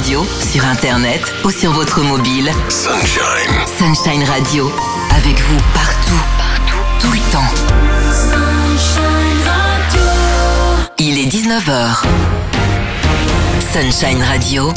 radio, sur internet ou sur votre mobile. Sunshine Radio, avec vous partout, tout le temps. Sunshine Radio. Il est 19h. Sunshine Radio.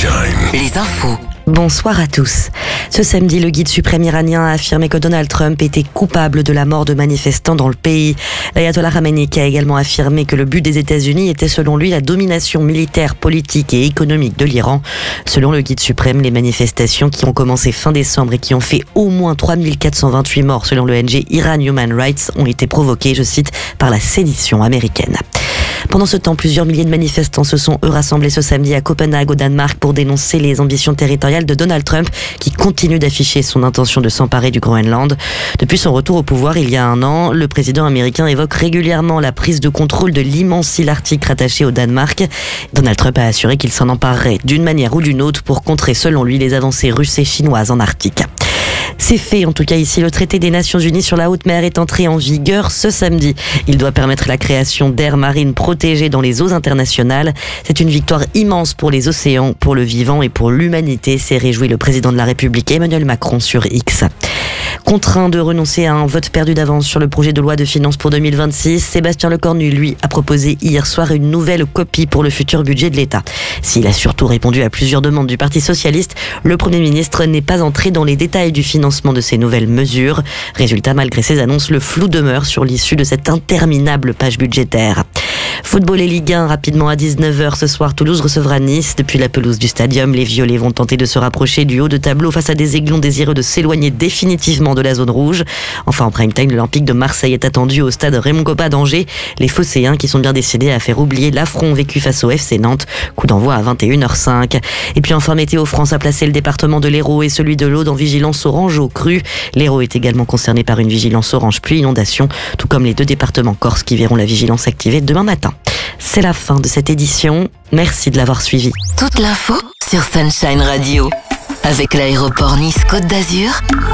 Les infos. Bonsoir à tous. Ce samedi, le guide suprême iranien a affirmé que Donald Trump était coupable de la mort de manifestants dans le pays. L'ayatollah Khamenei a également affirmé que le but des États-Unis était selon lui la domination militaire, politique et économique de l'Iran. Selon le guide suprême, les manifestations qui ont commencé fin décembre et qui ont fait au moins 3428 morts selon l'ONG Iran Human Rights ont été provoquées, je cite, par la sédition américaine. Pendant ce temps, plusieurs milliers de manifestants se sont rassemblés ce samedi à Copenhague, au Danemark, pour dénoncer les ambitions territoriales de Donald Trump, qui continue d'afficher son intention de s'emparer du Groenland. Depuis son retour au pouvoir il y a un an, le président américain évoque régulièrement la prise de contrôle de l'immense île arctique rattachée au Danemark. Donald Trump a assuré qu'il s'en emparerait d'une manière ou d'une autre pour contrer, selon lui, les avancées russes et chinoises en Arctique. C'est fait, en tout cas ici, le traité des Nations Unies sur la haute mer est entré en vigueur ce samedi. Il doit permettre la création d'aires marines protégées dans les eaux internationales. C'est une victoire immense pour les océans, pour le vivant et pour l'humanité, s'est réjoui le président de la République Emmanuel Macron sur X. Contraint de renoncer à un vote perdu d'avance sur le projet de loi de finances pour 2026, Sébastien Lecornu, lui, a proposé hier soir une nouvelle copie pour le futur budget de l'État. S'il a surtout répondu à plusieurs demandes du Parti socialiste, le Premier ministre n'est pas entré dans les détails du financement de ces nouvelles mesures. Résultat, malgré ces annonces, le flou demeure sur l'issue de cette interminable page budgétaire. Football et Ligue 1, rapidement à 19h ce soir, Toulouse recevra Nice. Depuis la pelouse du stadium, les Violets vont tenter de se rapprocher du haut de tableau face à des Aiglons désireux de s'éloigner définitivement de la zone rouge. Enfin, en prime time, l'Olympique de Marseille est attendu au stade Raymond Kopa d'Angers. Les Phocéens qui sont bien décidés à faire oublier l'affront vécu face au FC Nantes. Coup d'envoi à 21h05. Et puis enfin, Météo France a placé le département de l'Hérault et celui de l'Aude en vigilance orange au cru. L'Hérault est également concerné par une vigilance orange pluie inondation, tout comme les deux départements corses qui verront la vigilance activée demain matin. C'est la fin de cette édition. Merci de l'avoir suivi. Toute l'info sur Sunshine Radio. Avec l'aéroport Nice-Côte d'Azur.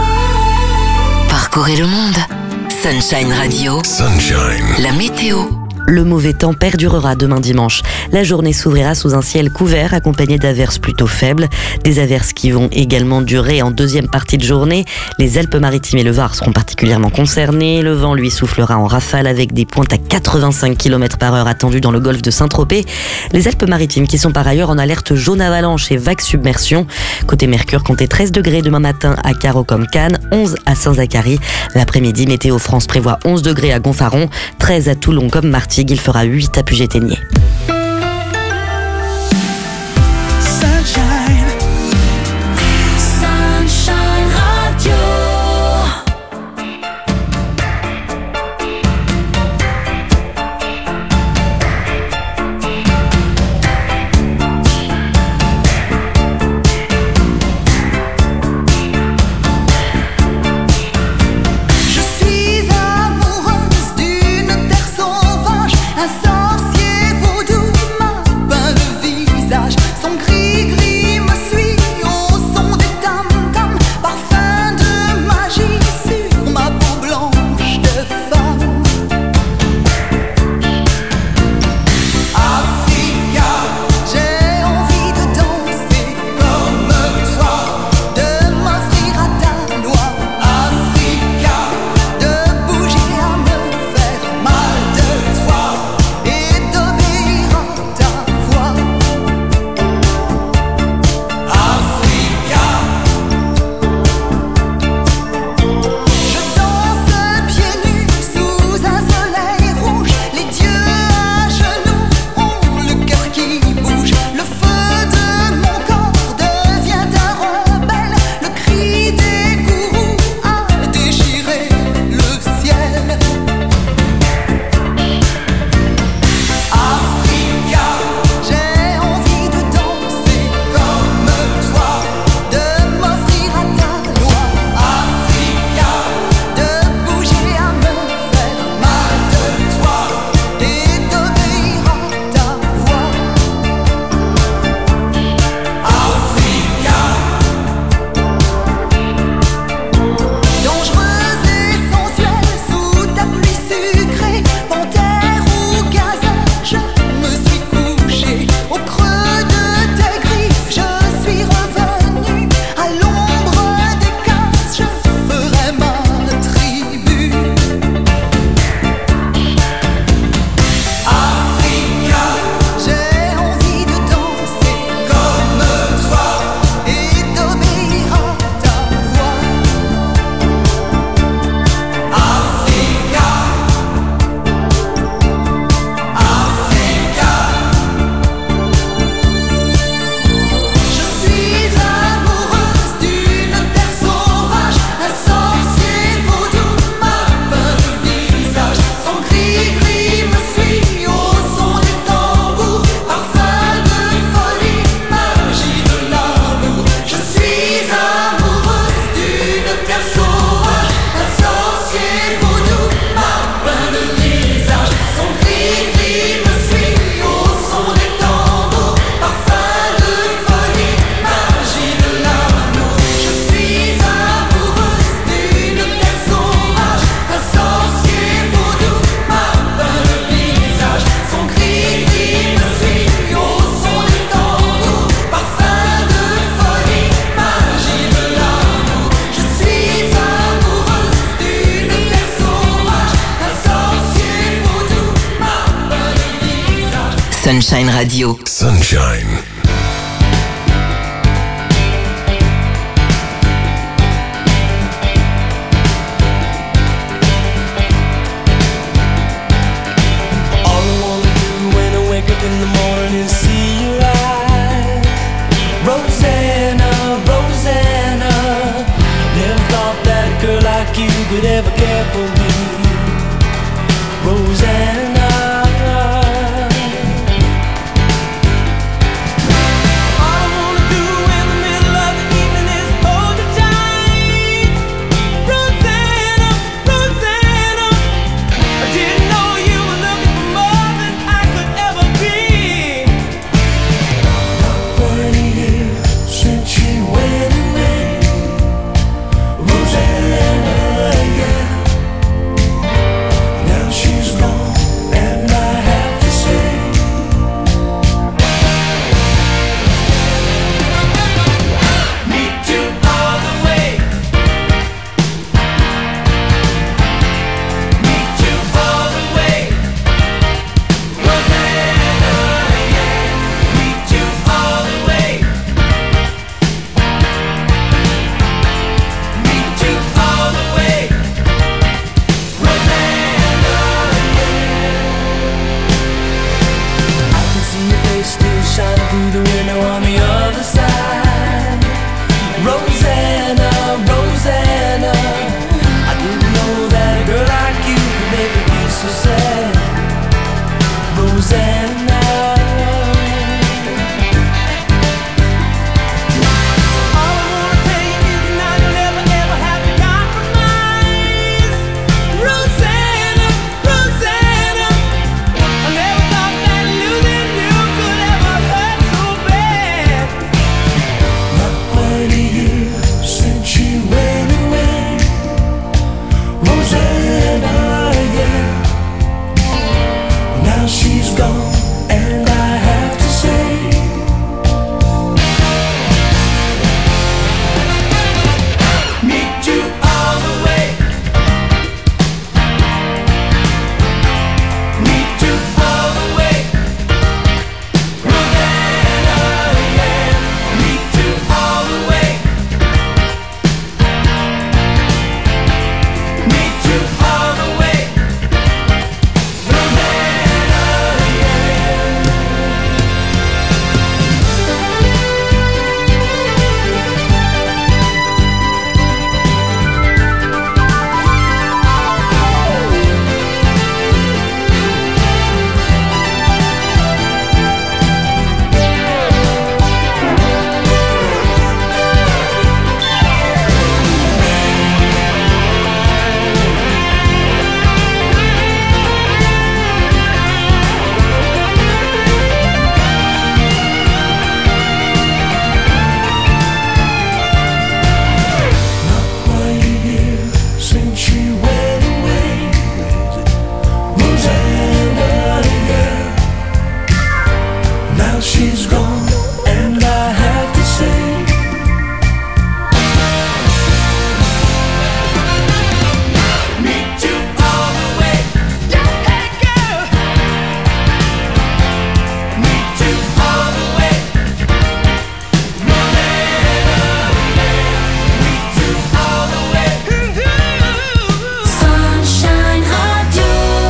Parcourez le monde. Sunshine Radio. La météo. Le mauvais temps perdurera demain dimanche. La journée s'ouvrira sous un ciel couvert accompagné d'averses plutôt faibles. Des averses qui vont également durer en deuxième partie de journée. Les Alpes-Maritimes et le Var seront particulièrement concernés. Le vent, lui, soufflera en rafale avec des pointes à 85 km/h attendues dans le golfe de Saint-Tropez. Les Alpes-Maritimes qui sont par ailleurs en alerte jaune avalanche et vague submersion. Côté Mercure, comptez 13 degrés demain matin à Carreau comme Cannes, 11 à Saint-Zacharie. L'après-midi, Météo France prévoit 11 degrés à Gonfaron, 13 à Toulon comme Martigues. Il fera 8 à Puget-Théniers. Un sorcier vaudou Sunshine Radio. Sunshine. In the morning, see your eyes, Rosanna, Rosanna. Never thought that a girl like you could ever care for me, Rosanna. All I wanna do in the middle of the evening is hold you tight, Rosanna, Rosanna. I didn't know you were looking for more than I could ever be. Since she went away, Rosanna, yeah. Now she's gone, and I have to say, meet you all the way, meet you all the way, Rosanna, yeah. Meet you all the way. Meet you all the way, Rosanna, yeah. I can see your face still shining through the window on the other side, Rosanna, Rosanna. I didn't know that a girl like you could make me feel so sad, Rosanna. All I wanna tell you is now you'll never ever have to compromise, Rosanna, Rosanna. I never thought that losing you could ever hurt so bad. Not quite a year since she went away, Rosanna, yeah. Now she's gone, and I have to say, meet you all the way, meet you all the way, Rosanna, yeah. Meet you all the way, meet you all the way, Rosanna, not quite a year since she went away, Rosanna, yeah. Now she's gone, and I have to say, meet you all the way, hey girl. Meet you all the way, Rosanna, yeah. Meet you all the way. Sunshine Radio.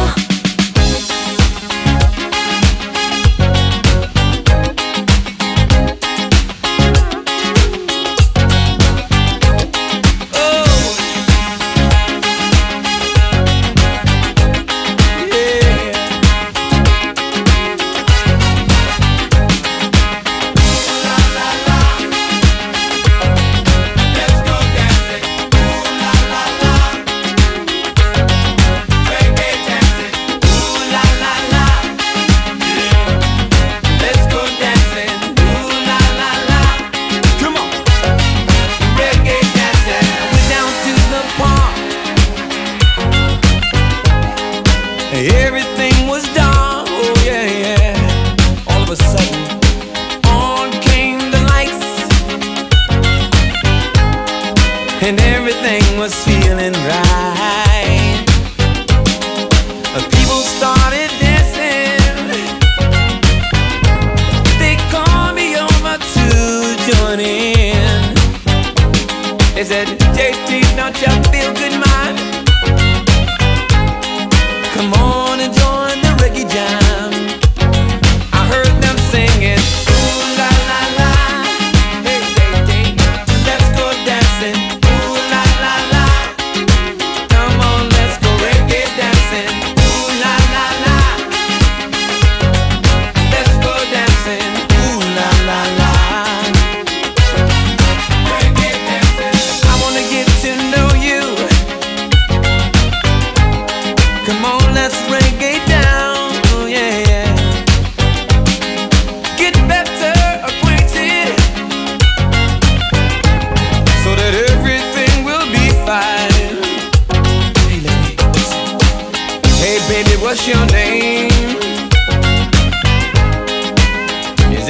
Everything was dark, oh yeah, yeah. All of a sudden, on came the lights, and everything was feeling right. People started dancing,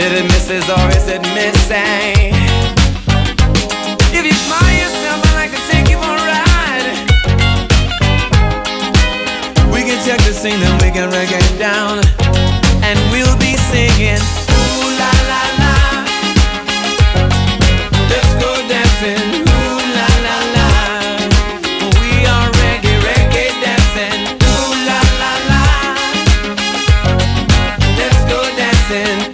Is it misses or is it missing? If you smile yourself, I'd like to take you for a ride. We can check the scene and we can break it down. And we'll be singing, ooh la la la. Let's go dancing, ooh la la la. We are reggae, reggae dancing, ooh la la la. Let's go dancing.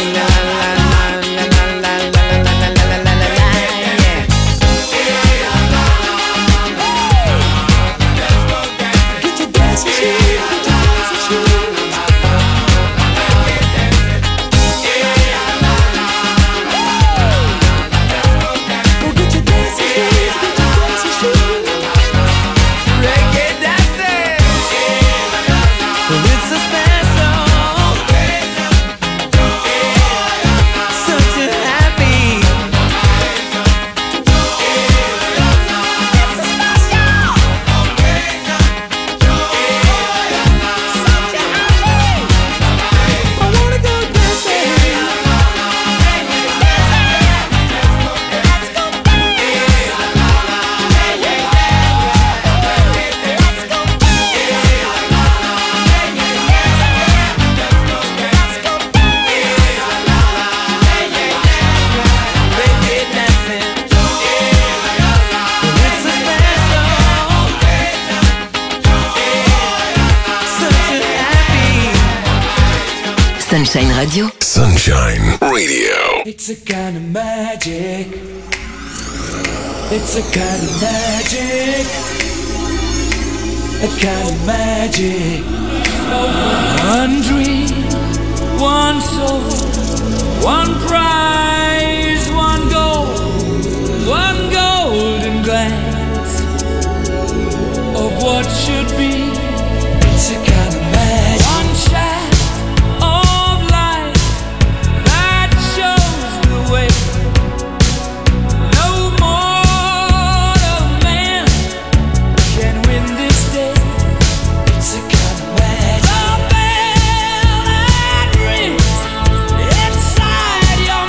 Sunshine Radio. Sunshine Radio. It's a kind of magic. It's a kind of magic. A kind of magic. One dream, one soul, one prize, one goal, one golden glance of what should be. It's a kind of magic. One shot. Inside your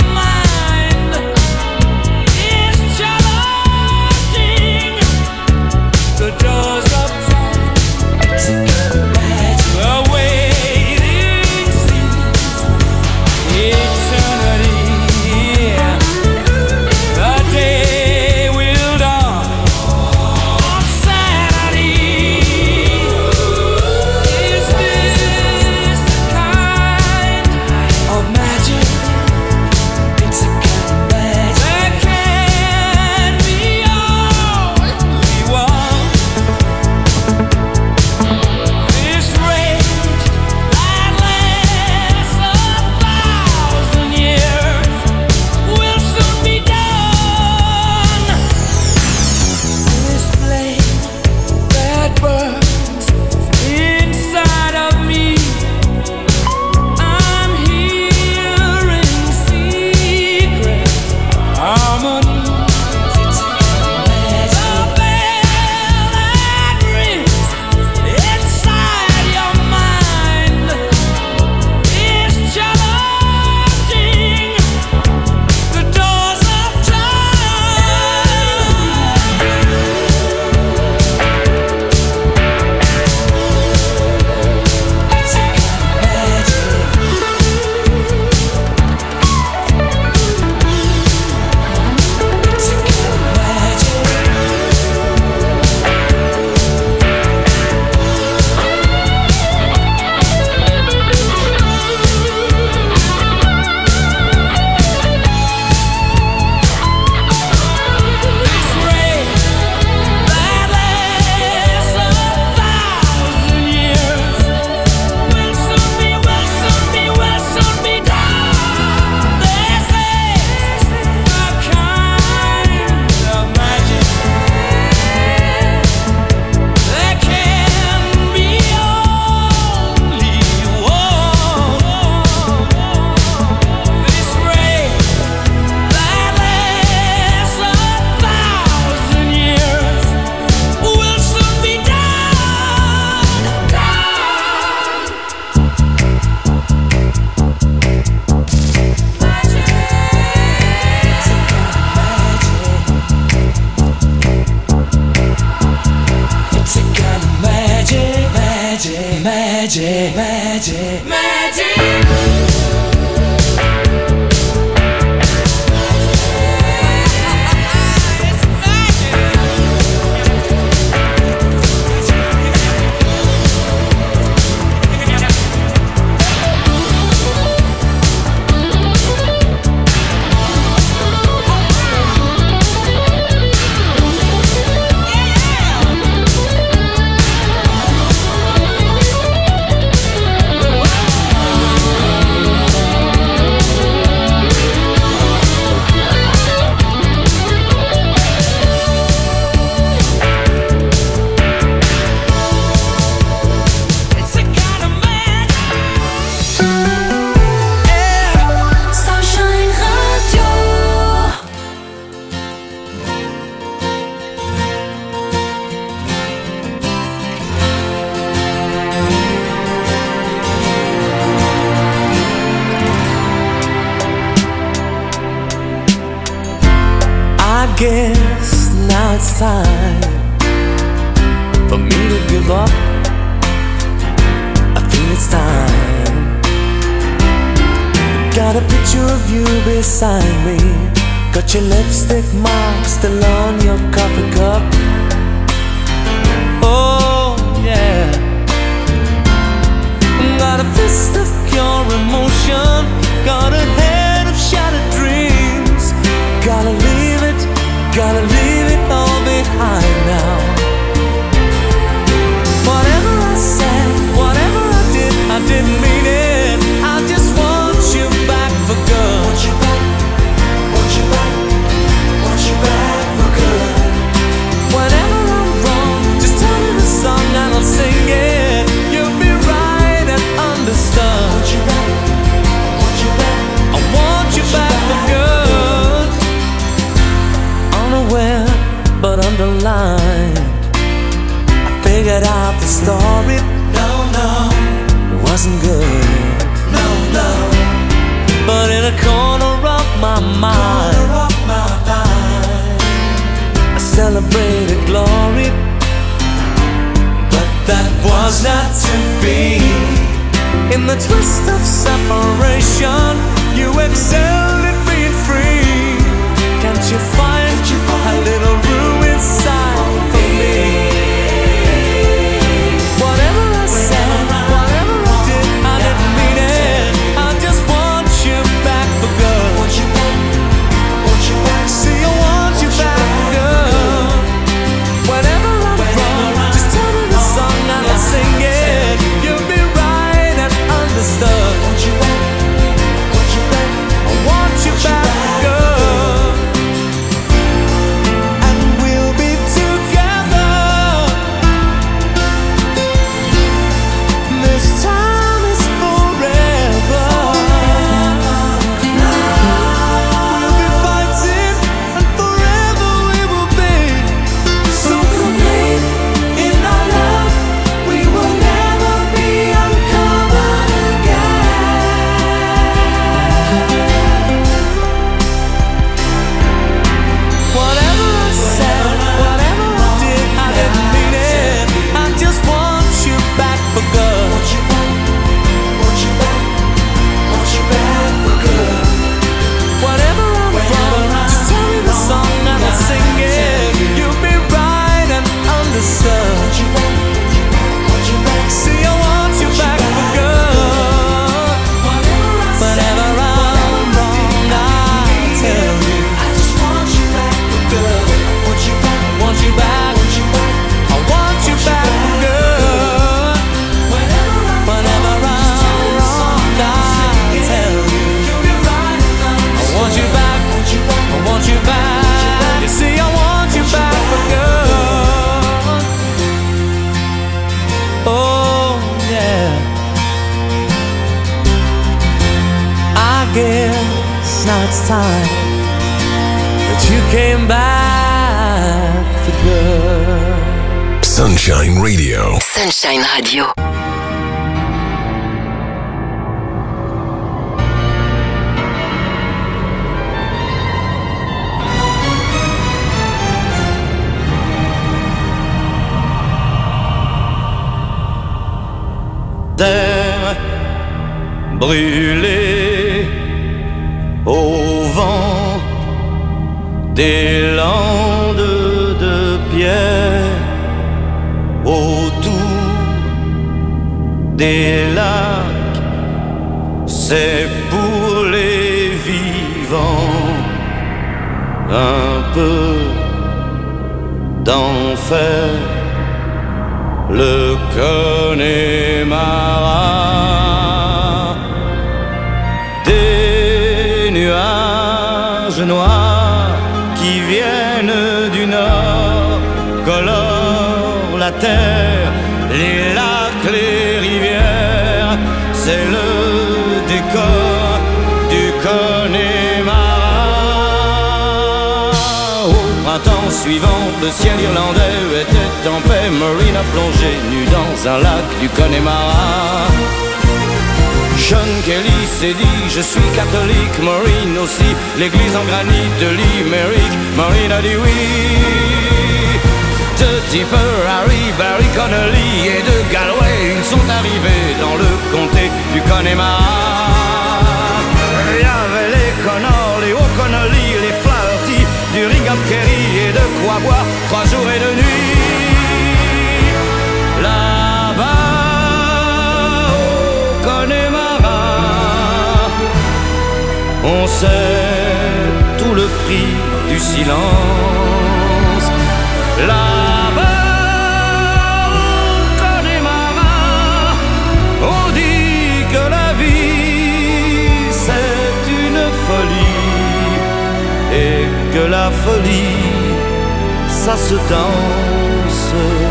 magic, magic, magic. Sunshine Radio. I guess now it's time for me to give up. I feel it's time. Got a picture of you beside me. Got your lipstick mark still on your coffee cup. Oh yeah. Got a fist of pure emotion. Got a head of shattered dreams. Gotta leave it all behind now. Whatever I said, whatever I did, I didn't mean it. I just want you back for good. Want you back, want you back, want you back for good. Whenever I'm wrong, just tell me the song and I'll sing it. You'll be right and understood. Want you back, want you back, I want you back for good. Unaware but underlined, I figured out the story. No, no, it wasn't good. No, no, but in a corner of my mind, I celebrated glory. But that was not to be. In the twist of separation, you excelled at being free. Can't you find a little room inside for me? Whatever I said, whatever I did, I didn't mean it. I just want you back for good. Want you back, want you back. See, I want you back for good. Whenever I'm wrong, just tell me the song and I'll sing it. You'll be right and understood. Want you back, want you back. I want you back for good. Now it's time that you came back for good. Sunshine Radio. Sunshine Radio. There brûlé au vent des landes de pierre, autour des lacs, c'est pour les vivants un peu d'enfer, le Connemara. Des nuages noirs qui viennent du nord colorent la terre, les lacs, les rivières, c'est le décor du Connemara. Au printemps suivant, le ciel irlandais était en paix. Maureen a plongé nue dans un lac du Connemara. Sean Kelly s'est dit, je suis catholique. Maureen aussi, l'église en granit de Limerick. Maureen a dit oui. De Tipper, Harry, Barry Connolly et de Galway, ils sont arrivés dans le comté du Connemara. Il y avait les Connors, les O'Connolly, les Flaherty, du Ringham Kerry et de quoi boire 3 jours et 2 nuits. Là-bas au Connemara, on sait tout le prix du silence. Là-bas au Connemara, on dit que la vie c'est une folie et que la folie ça se danse.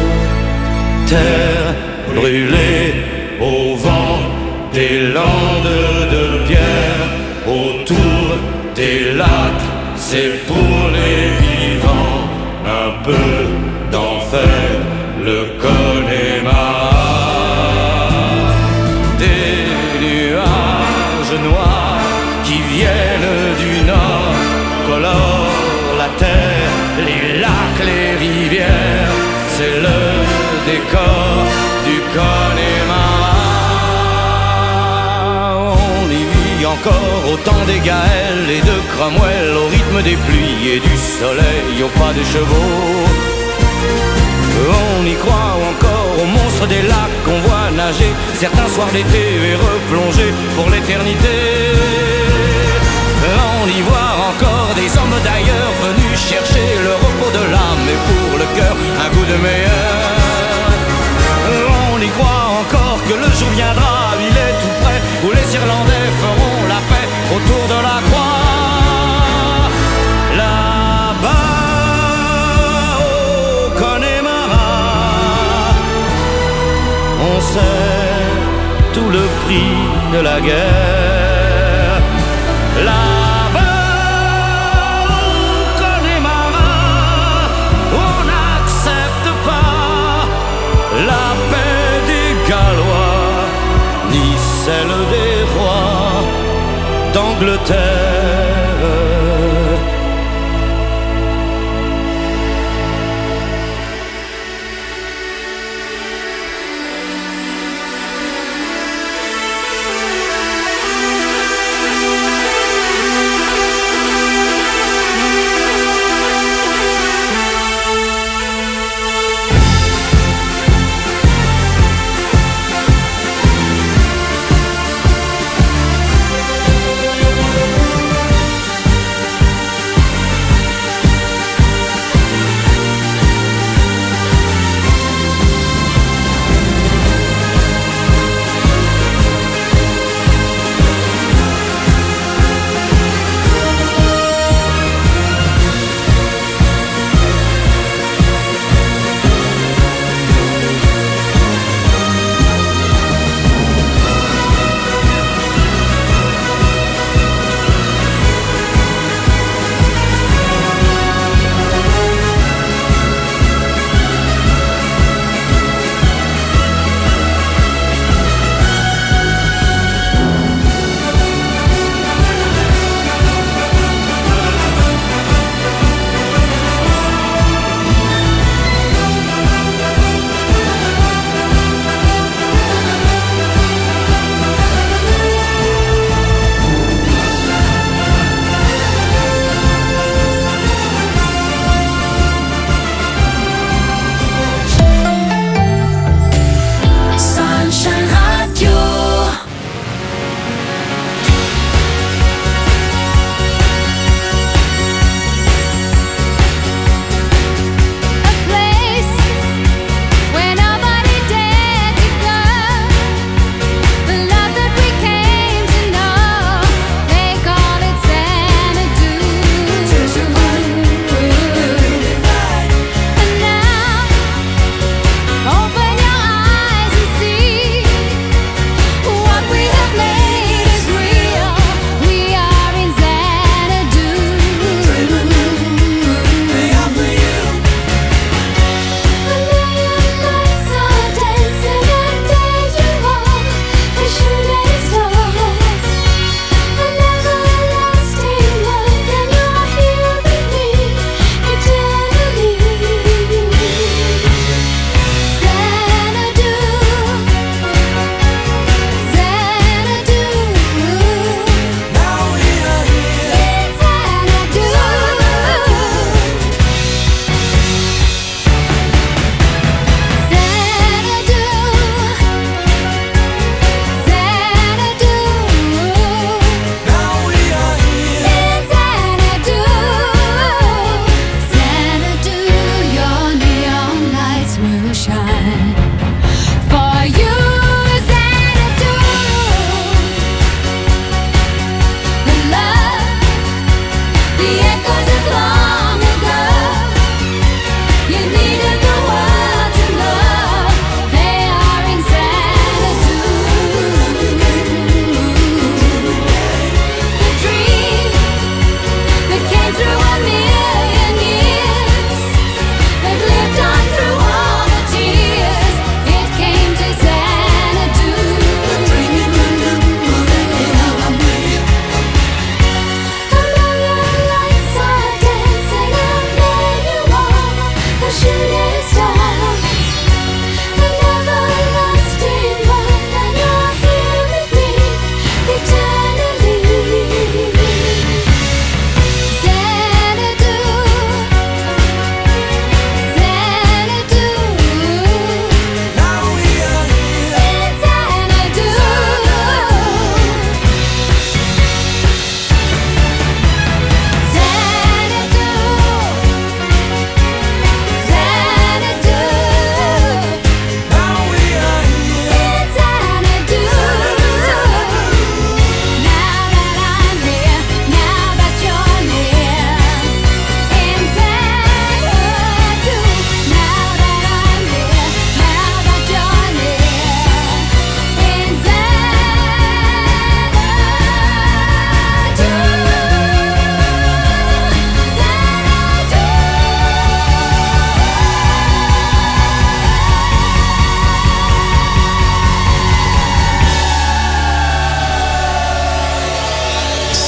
Terre brûlée au vent des landes de pierre, autour des lacs, c'est pour les vivants un peu d'enfer, le Connemara. Des nuages noirs qui viennent du nord colorent la terre, les lacs, les rivières, c'est le décor du Connemara. On y vit encore au temps des Gaëls et de Cromwell, au rythme des pluies et du soleil, au pas des chevaux. On y croit encore aux monstres des lacs qu'on voit nager certains soirs d'été et replonger pour l'éternité. On y voit encore des hommes d'ailleurs venus chercher le repos de l'âme et pour le cœur un goût de meilleur. On y croit encore que le jour viendra, il est tout près, où les Irlandais feront la paix autour de la croix. Là-bas au Connemara, on sait tout le prix de la guerre. Là-bas au Connemara, on n'accepte pas la paix des Gallois, ni celle des rois d'Angleterre.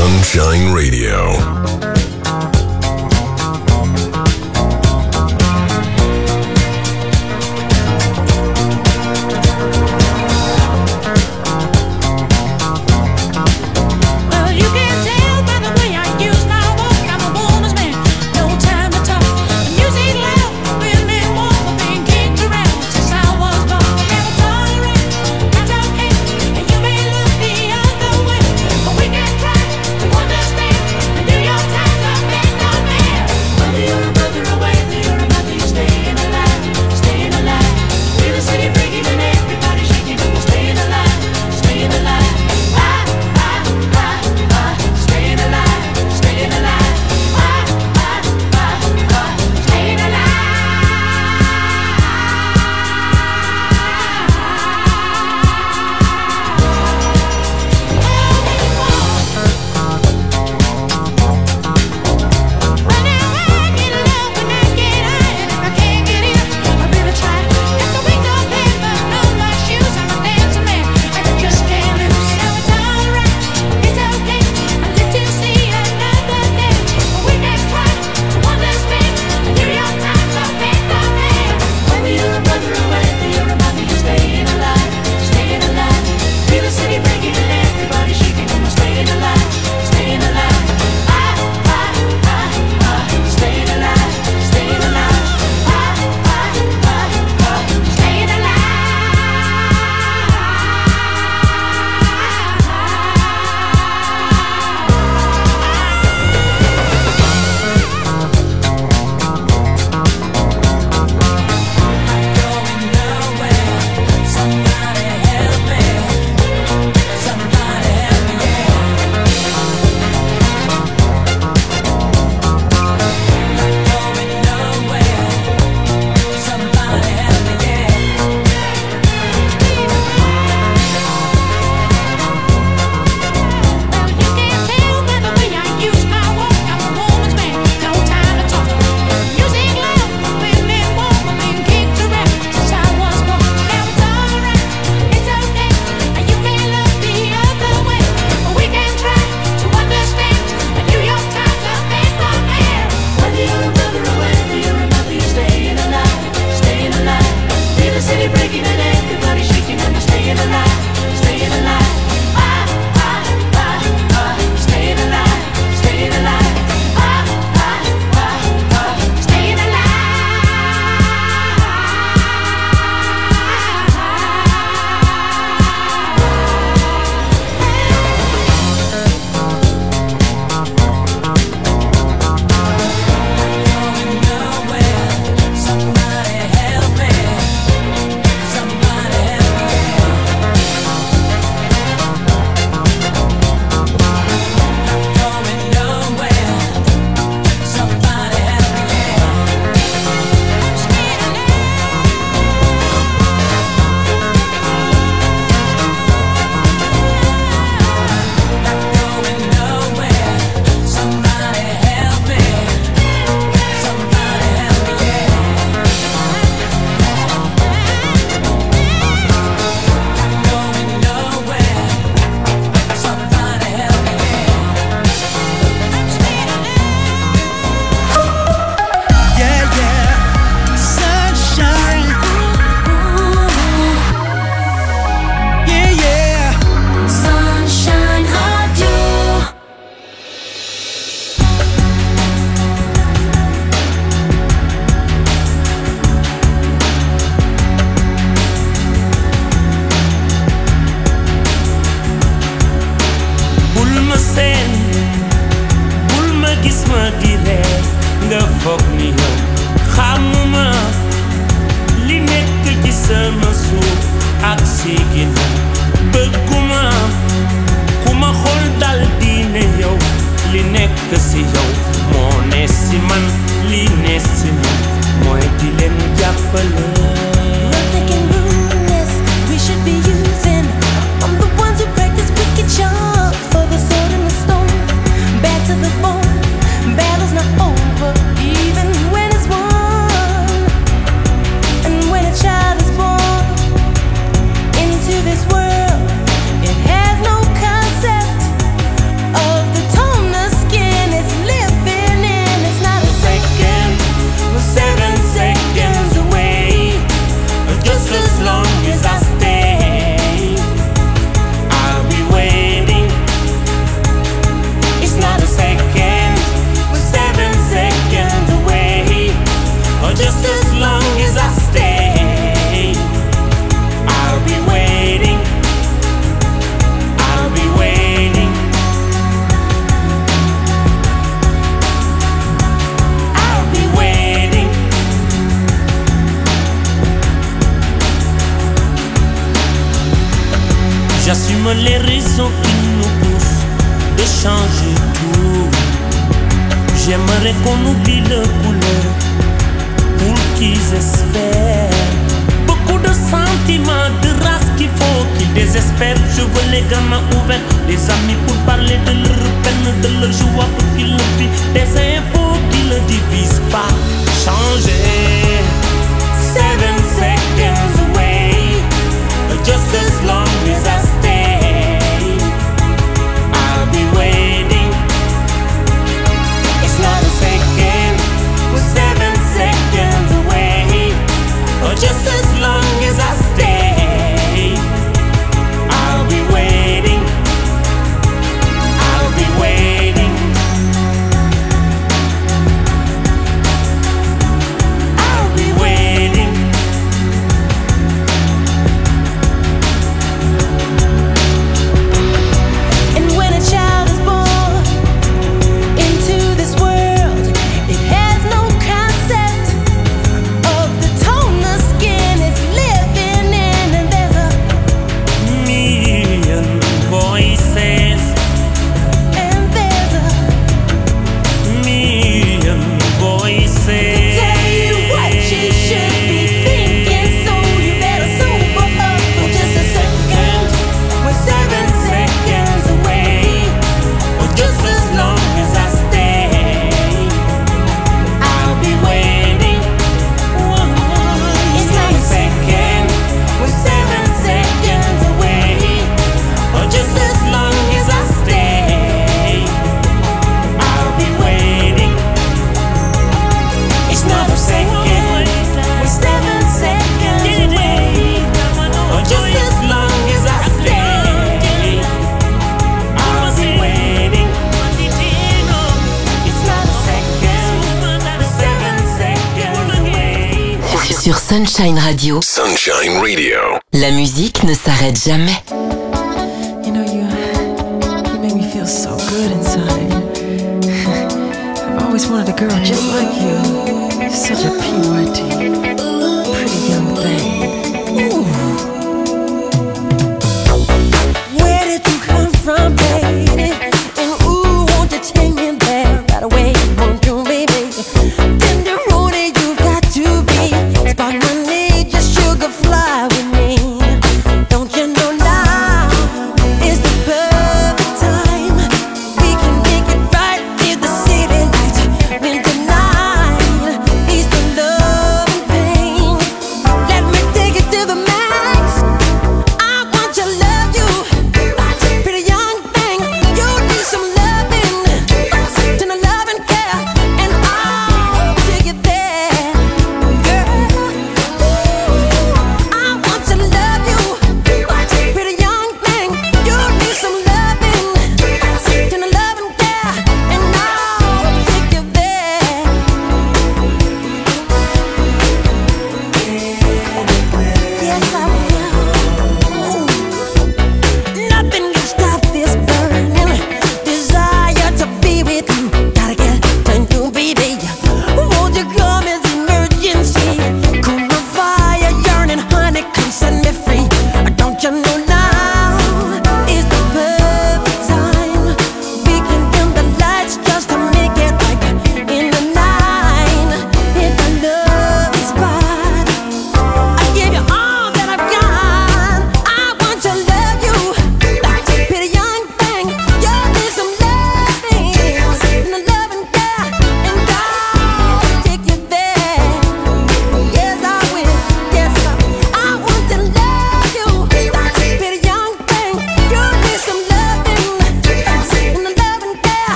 Sunshine Radio. Donne-moi les raisons qui nous poussent de changer tout. J'aimerais qu'on oublie le couleur pour qu'ils espèrent. Beaucoup de sentiments, de race qu'il faut qu'ils désespèrent. Je veux les gamins ouverts, des amis pour parler de leur peine, de leur joie pour qu'ils le vivent. Des infos qui ne divisent pas. Changer. 7 seconds away, just as long as I stay, I'll be waiting. It's not a second, we're 7 seconds away, just as long as I stay, I'll be waiting. I'll be waiting. I'll be waiting. And when a child is born into this world, it has no concept of the tone the skin is living in, and there's a Million voices, and there's a million voices. tell you what you should be thinking, so you better sober up for just a second. We're 7 seconds away, Or just as long as I stay, I'll be waiting. it's not a second. We're 7 seconds away. Or just as long as I stay, I'll be waiting. It's not a second. We're 7 seconds away. Or just as long as I stay, I'll be waiting. It's not a second. We're 7 seconds away. Sur Sunshine Radio, Sunshine Radio. la musique ne s'arrête jamais. You know, you make me feel so good inside. I've always wanted a girl just like you. You're such a PYT, pretty young thing. Ooh. Where did you come from, baby? And ooh, won't you take me there right away? Won't you, baby? Tenderoni, you've got to be. Spark my need, just sugar fly with me. Don't you know now is the perfect time? We can make it right in the city lights. When the night is the love and pain.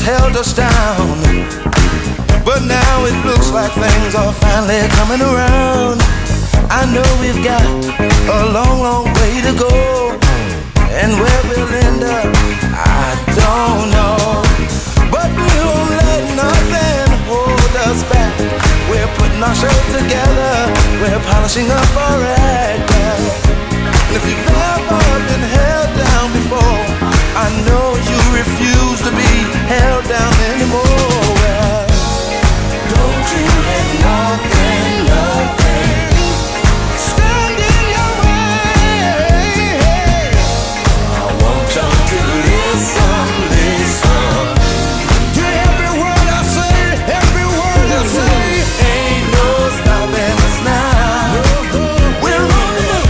held us down. But now it looks like things are finally coming around. I know we've got a long, long way to go, and where we'll end up, I don't know. But we won't let nothing hold us back. We're putting our show together, we're polishing up our act. And if you've ever been held down before, I know you refuse to be held down anymore. Well, don't you let nothing, nothing stand in your way. I want y'all to listen, listen to every word I say, every word I say. Ain't no stopping us now. We're on the move.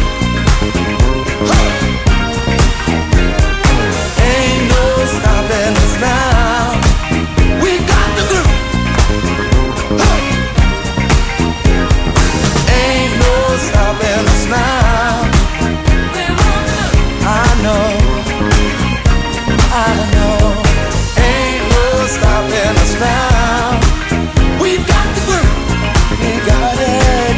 Ain't no stopping us now. We got the groove. Ain't no stopping us now. I know, I know. Ain't no stopping us now. We've got the groove. We got it.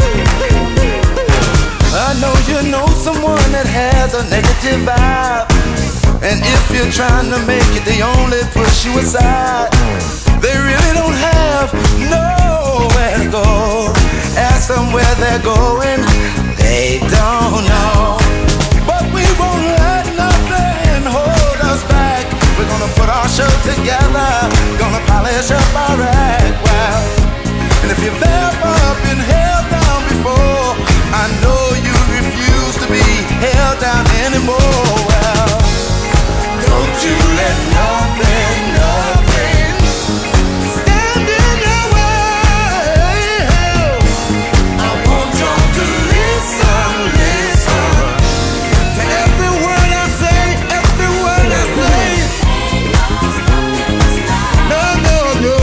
I know you know someone that has a negative vibe, and if you're trying to make it, they only push you aside. They really don't have nowhere to go. Ask them where they're going, they don't know. But we won't let nothing hold us back. We're gonna put our show together, gonna polish up our act. Wow. And if you've ever been held down before, I know you refuse to be held down anymore. Well, don't you let nothing, nothing stand in your way. I want y'all to listen, listen to every word I say, every word I say. No, no, no.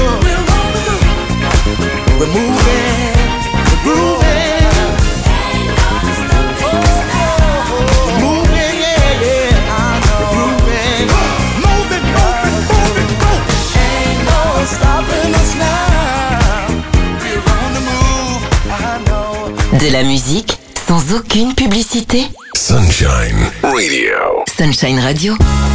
We're moving, we're grooving. We're moving, yeah, yeah. I know. We're grooving. Move it, move it, move it, go. Ain't no stopping us now. We're on the move, I know. De la musique sans aucune publicité. Sunshine Radio. Sunshine Radio.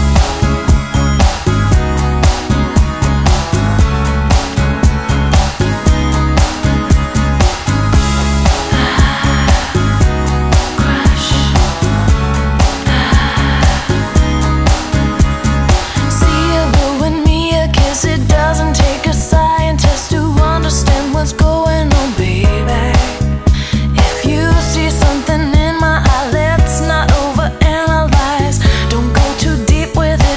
See you blowing me a kiss. It doesn't take a scientist to understand what's going on, baby. If you see something in my eye, let's not overanalyze. Don't go too deep with it.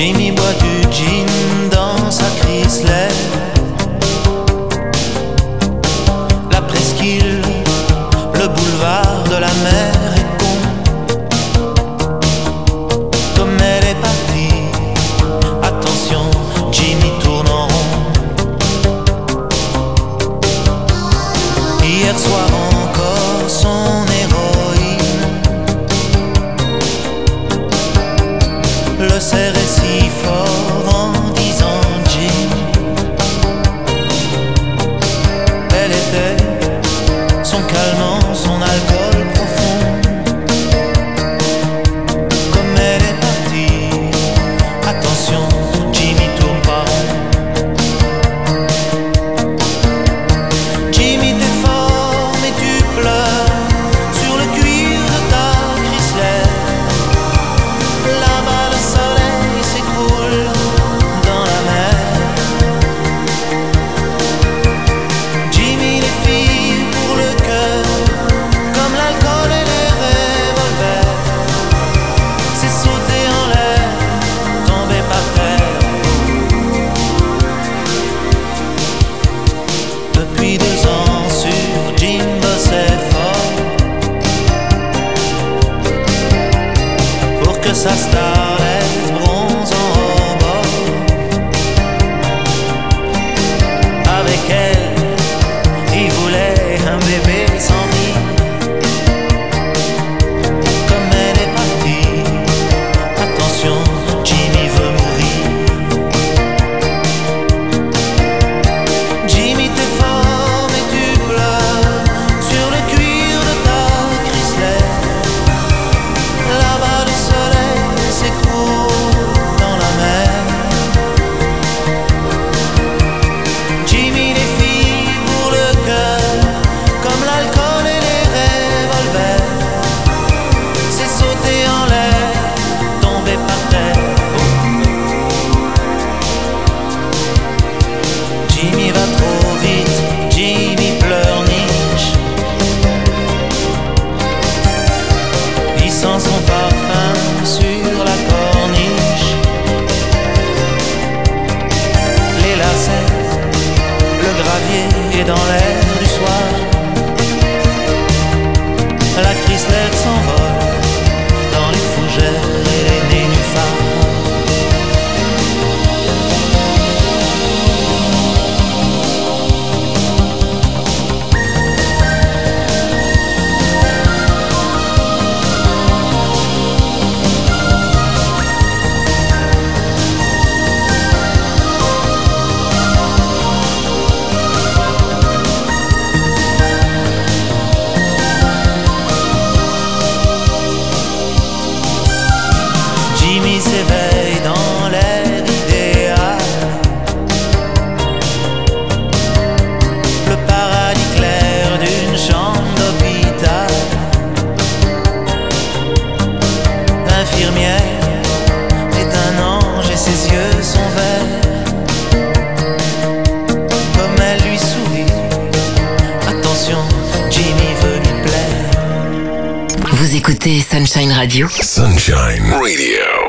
Jimmy boit du gin dans sa Chrysler. La presqu'île, le boulevard de la mer est con. Comme elle est partie, attention, Jimmy tourne en rond. Hier soir encore son héroïne le serrait si fort en disant Jim. Elle était son calmant, son alcool profond. Comme elle est partie, attention, Jimmy tourne pas rond. Jimmy t'es fort mais tu pleures sur le cuir de ta Chrysler. Là-bas le soleil s'écroule dans la mer. Jimmy les filles pour le cœur, comme l'alcool et les revolvers. C'est sauter en l'air, tomber par terre. Depuis 2 ans sur Jim bossait fort pour que sa starlet bronze en rebord. Avec elle, il voulait un bébé sans rire. Comme elle est partie, attention, Jimmy veut mourir. Jimmy t'es fort mais tu pleures sur le cuir de ta Chrysler. Là-bas le soleil s'écroule dans la mer. Jimmy les filles pour le cœur, comme l'alcool et les revolvers. C'est sauter en l'air, tomber par terre. Jimmy va trop vite, Jimmy pleurniche. Il sent son parfum sur la corniche. Les lacets, le gravier est dans l'air du soir. La Chrysler s'envole dans les fougères et les nénuphars. Jimmy s'éveille dans l'air idéal. Le paradis clair d'une chambre d'hôpital. L'infirmière est un ange et ses yeux sont verts. Comme elle lui sourit, attention, Jimmy veut lui plaire. Vous écoutez Sunshine Radio. Sunshine Radio.